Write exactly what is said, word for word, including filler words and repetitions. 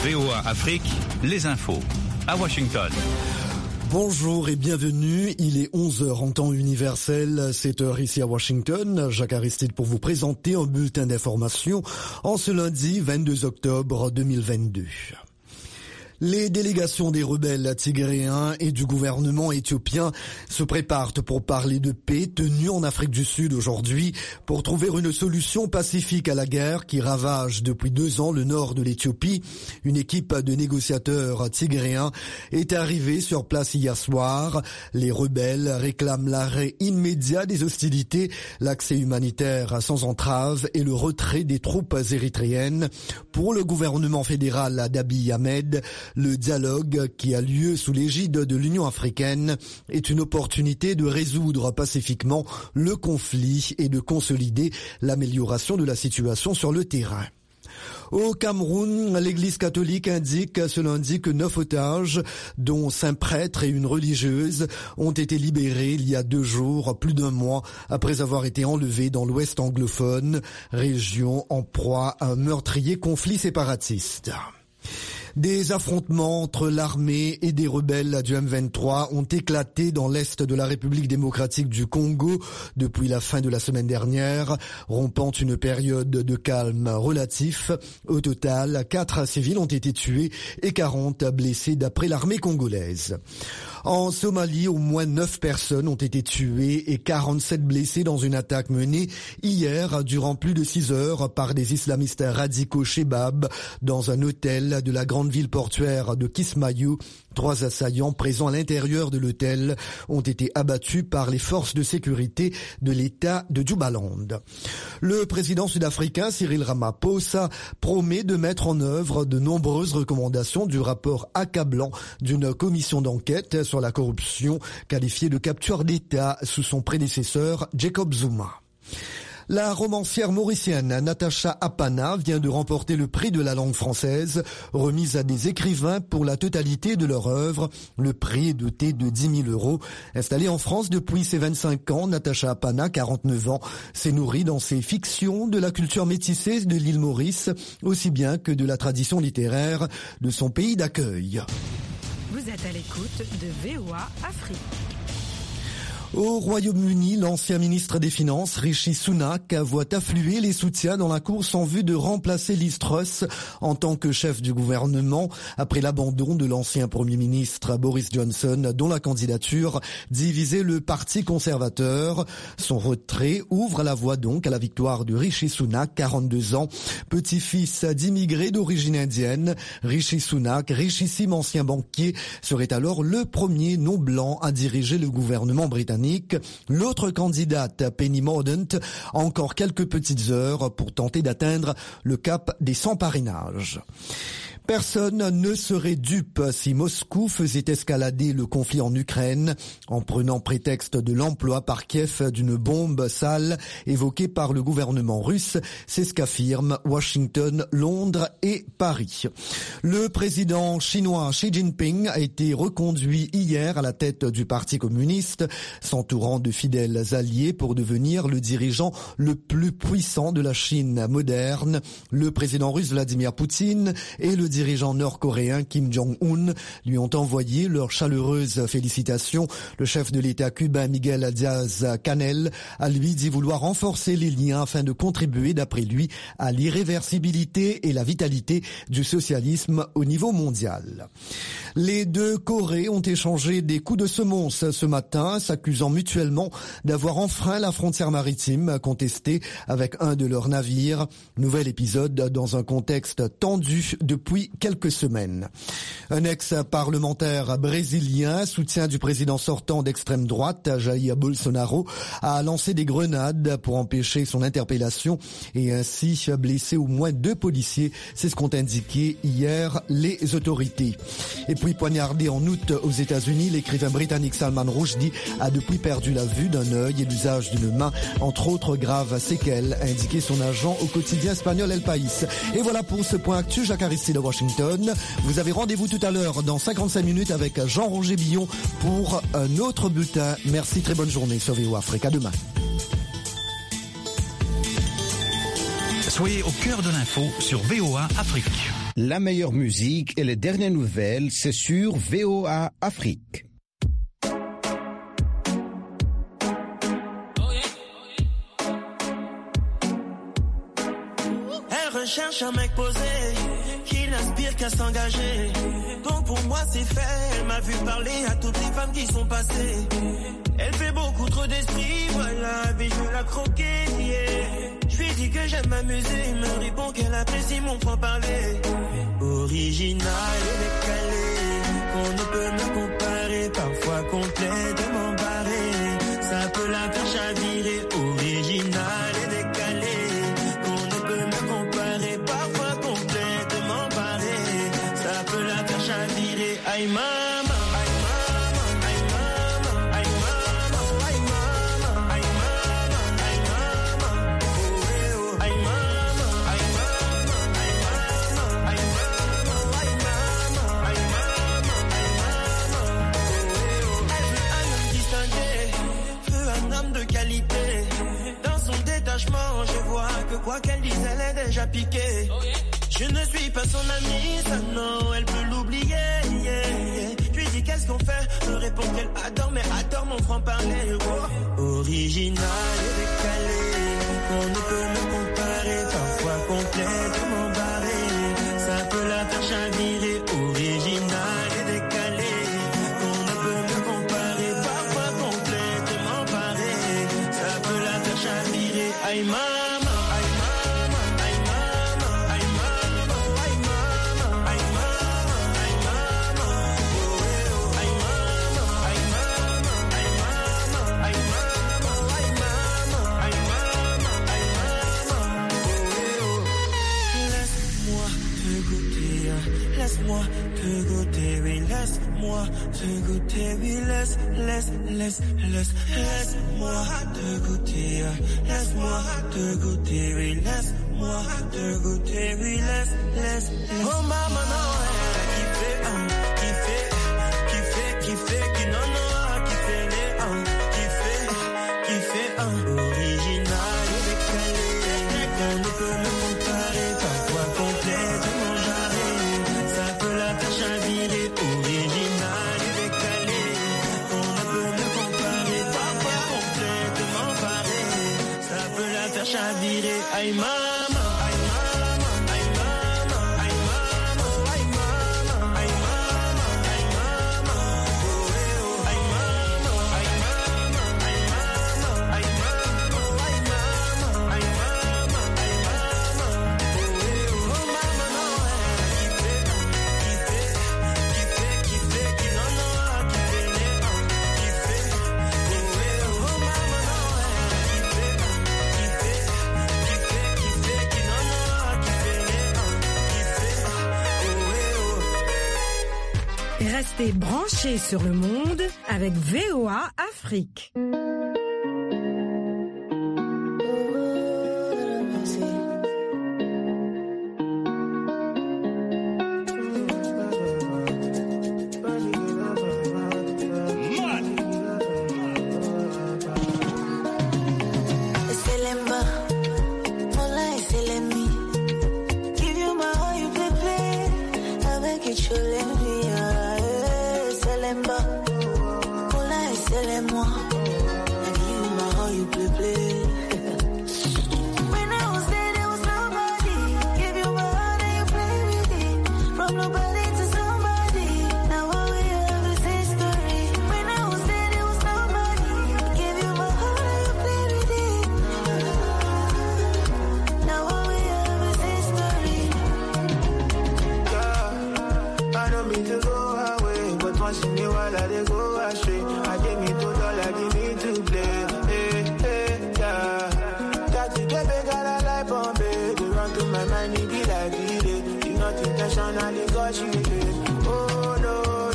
V O A Afrique, les infos, à Washington. Bonjour et bienvenue, il est onze heures en temps universel, sept heures ici à Washington. Jacques Aristide pour vous présenter un bulletin d'information en ce lundi vingt-deux octobre deux mille vingt-deux. Les délégations des rebelles tigréens et du gouvernement éthiopien se préparent pour parler de paix tenue en Afrique du Sud aujourd'hui pour trouver une solution pacifique à la guerre qui ravage depuis deux ans le nord de l'Éthiopie. Une équipe de négociateurs tigréens est arrivée sur place hier soir. Les rebelles réclament l'arrêt immédiat des hostilités, l'accès humanitaire sans entrave et le retrait des troupes érythréennes. Pour le gouvernement fédéral d'Abiy Ahmed, le dialogue qui a lieu sous l'égide de l'Union africaine est une opportunité de résoudre pacifiquement le conflit et de consolider l'amélioration de la situation sur le terrain. Au Cameroun, l'Église catholique indique ce lundi que neuf otages, dont cinq prêtres et une religieuse, ont été libérés il y a deux jours, plus d'un mois après avoir été enlevés dans l'Ouest anglophone, région en proie à un meurtrier conflit séparatiste. Des affrontements entre l'armée et des rebelles du M vingt-trois ont éclaté dans l'est de la République démocratique du Congo depuis la fin de la semaine dernière, rompant une période de calme relatif. Au total, quatre civils ont été tués et quarante blessés d'après l'armée congolaise. En Somalie, au moins neuf personnes ont été tuées et quarante-sept blessées dans une attaque menée hier durant plus de six heures par des islamistes radicaux Shebab dans un hôtel de la grande ville portuaire de Kismayo. Trois assaillants présents à l'intérieur de l'hôtel ont été abattus par les forces de sécurité de l'État de Jubaland. Le président sud-africain Cyril Ramaphosa promet de mettre en œuvre de nombreuses recommandations du rapport accablant d'une commission d'enquête sur la corruption qualifiée de capture d'État sous son prédécesseur Jacob Zuma. La romancière mauricienne Natacha Apana vient de remporter le prix de la langue française, remise à des écrivains pour la totalité de leur œuvre. Le prix est doté de dix mille euros. Installée en France depuis ses vingt-cinq ans, Natacha Apana, quarante-neuf ans, s'est nourrie dans ses fictions de la culture métissée de l'île Maurice, aussi bien que de la tradition littéraire de son pays d'accueil. Vous êtes à l'écoute de V O A Afrique. Au Royaume-Uni, l'ancien ministre des Finances, Rishi Sunak, voit affluer les soutiens dans la course en vue de remplacer Liz Truss en tant que chef du gouvernement après l'abandon de l'ancien Premier ministre Boris Johnson, dont la candidature divisait le Parti conservateur. Son retrait ouvre la voie donc à la victoire de Rishi Sunak, quarante-deux ans, petit-fils d'immigrés d'origine indienne. Rishi Sunak, richissime ancien banquier, serait alors le premier non-blanc à diriger le gouvernement britannique. L'autre candidate, Penny Mordaunt, a encore quelques petites heures pour tenter d'atteindre le cap des cent parrainages. Personne ne serait dupe si Moscou faisait escalader le conflit en Ukraine en prenant prétexte de l'emploi par Kiev d'une bombe sale évoquée par le gouvernement russe. C'est ce qu'affirment Washington, Londres et Paris. Le président chinois Xi Jinping a été reconduit hier à la tête du Parti communiste, s'entourant de fidèles alliés pour devenir le dirigeant le plus puissant de la Chine moderne. Le président russe Vladimir Poutine et le dirigeant nord-coréen Kim Jong-un lui ont envoyé leurs chaleureuses félicitations. Le chef de l'État cubain Miguel Díaz-Canel a lui dit vouloir renforcer les liens afin de contribuer, d'après lui, à l'irréversibilité et la vitalité du socialisme au niveau mondial. Les deux Corées ont échangé des coups de semonce ce matin, s'accusant mutuellement d'avoir enfreint la frontière maritime contestée avec un de leurs navires. Nouvel épisode dans un contexte tendu depuis quelques semaines. Un ex-parlementaire brésilien, soutien du président sortant d'extrême droite, Jair Bolsonaro, a lancé des grenades pour empêcher son interpellation et ainsi blessé au moins deux policiers. C'est ce qu'ont indiqué hier les autorités. Et puis poignardé en août aux États-Unis, l'écrivain britannique Salman Rushdie a depuis perdu la vue d'un œil et l'usage d'une main, entre autres graves séquelles, a indiqué son agent au quotidien espagnol El País. Et voilà pour ce point actu. Jacques Aristide de Washington. Vous avez rendez-vous tout à l'heure dans cinquante-cinq minutes avec Jean-Roger Billon pour un autre bulletin. Merci, très bonne journée sur V O A Afrique. À demain. Soyez au cœur de l'info sur V O A Afrique. La meilleure musique et les dernières nouvelles, c'est sur V O A Afrique. Elle recherche un mec posé, qui n'aspire qu'à s'engager. Donc pour moi c'est fait, elle m'a vu parler à toutes les femmes qui sont passées. Elle fait beaucoup trop d'esprit, voilà, mais je veux la croquer, yeah. Je lui dis que j'aime m'amuser, il me répond qu'elle apprécie mon franc-parler. Original et décalé, qu'on ne peut me comparer, parfois complètement barré. Ça peut la faire chavirer, original et décalé, qu'on ne peut me comparer, parfois complètement barré. Ça peut la faire chavirer, aïe maman. Je vois que quoi qu'elle dise, elle est déjà piquée. Je ne suis pas son amie, ça non, elle peut l'oublier. Yeah, yeah. Je lui dis qu'est-ce qu'on fait, me répond qu'elle adore, mais adore mon franc-parler. Oh. Original et décalé, on ne peut me comparer, parfois complètement barré. Ça peut la faire chavirer, original et décalé, on ne peut me comparer, parfois complètement barré. Ça peut la faire chavirer, aïe maman. Laisse-moi te goûter, oui, laisse-moi te goûter, oui, laisse, laisse, laisse, laisse, laisse-moi te goûter, laisse-moi te goûter, oui, laisse-moi te goûter, oui, laisse, laisse, laisse. Oh maman, non, elle qui fait, hein, qui fait, qui fait, qui fait, qui non, non, qui fait les, hein, qui fait, qui fait, hein, original et décalé, qu'on ne peut me comparer, parfois complètement jarré. Chavirer, original et décalé, qu'on ne peut me comparer, parfois complètement barré. Ça peut la faire chavirer, aïe maman. Restez branchés sur le monde avec V O A Afrique. Oh no.